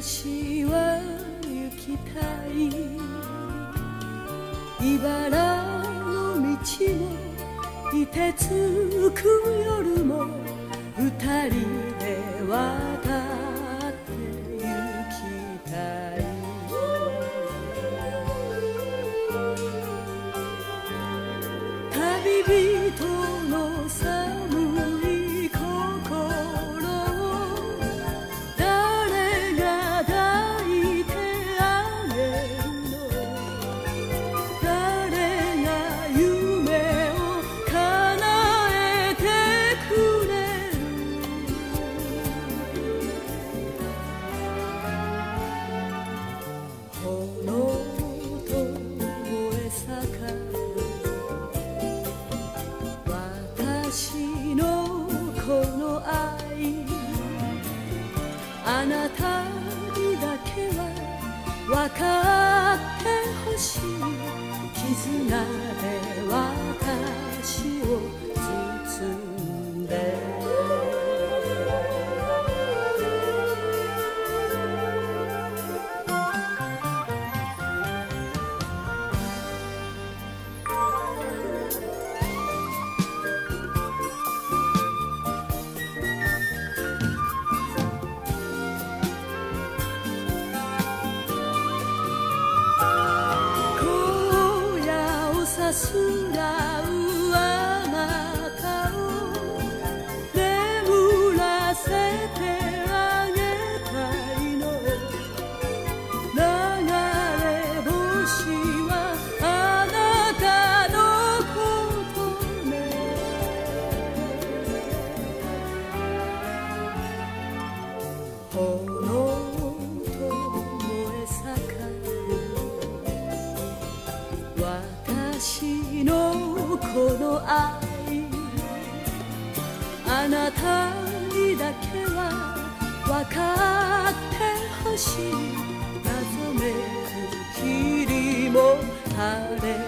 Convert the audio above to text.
私は行きたい茨の道も凍てつく夜も二人で渡って行きたい旅人の寒い心を誰が抱いてあげるの誰が夢を叶えてくれる炎と燃え盛る私のこの愛あなたにだけは分かってほしい絆で私を包んでさすらうあなたを眠らせてあげたいの流れ星はあなたのことね炎と燃え盛る私のこの愛あなたにだけは分かってほしい謎めく霧も晴れ